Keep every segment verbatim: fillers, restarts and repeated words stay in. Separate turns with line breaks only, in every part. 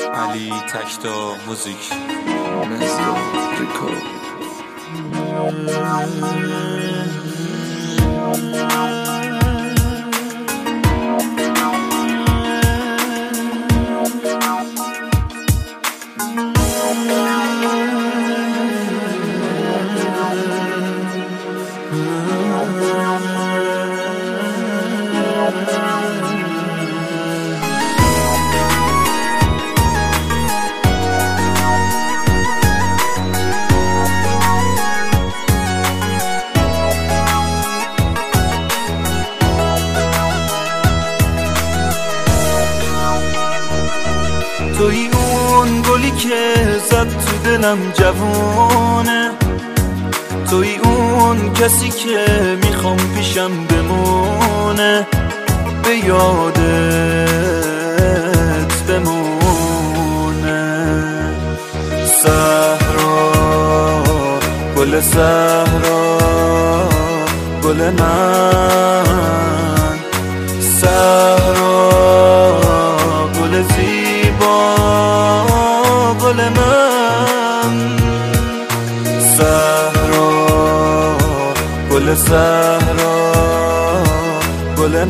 علی تکتا موزیک
مزدو ریکو.
توی اون گلی که زد تو دلم جوونه، توی اون کسی که میخوام پیشم بمونه، به یادت بمونه. صحرا گل صحرا گل من، صحرا گل زیبا گل من، صحرا گل صحرا گل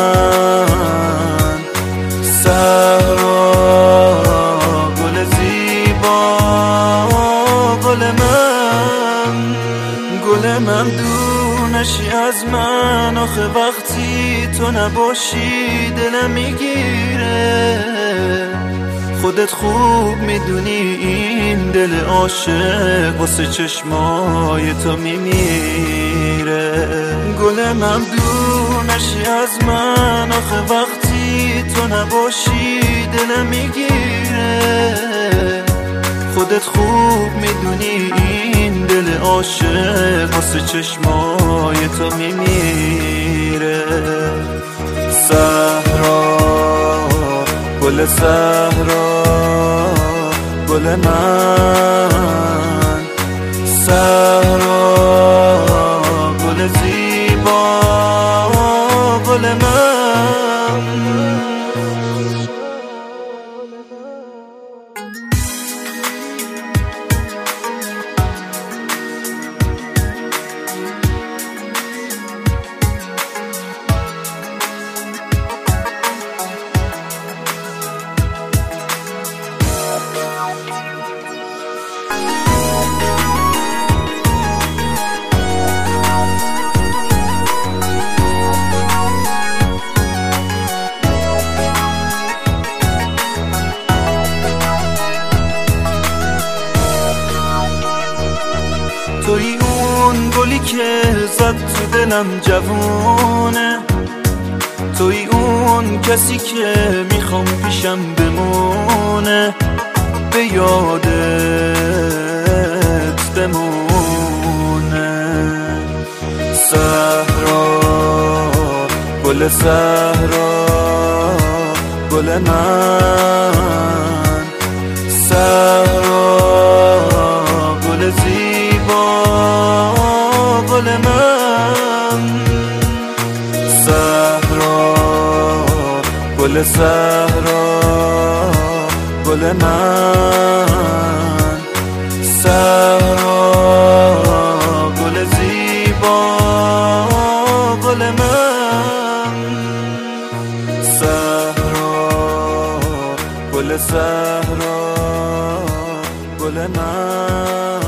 من، صحرا گل زیبا گل من. گل من دور نشی از من، آخه وقتی تو نباشی دلم میگیره. خودت خوب میدونی این دل عاشق واسه چشمای تو میمیره. گل من دور نشی از من، آخه وقتی تو نباشی دلم میگیره. خودت خوب میدونی این دل عاشق واسه چشمای تو میمیره. صحرا گل صحرا گل من، صحرا گل زیبا گل من. توی اون گلی که زد تو دلم جوونه، توی اون کسی که میخوام پیشم بمونه، به یادت بمونه. صحرا گل صحرا گل من، صحرا گل زیبا گل من، صحرا گل صحرا گل من، صحرا گل زیبا گل من، صحرا گل صحرا گل من.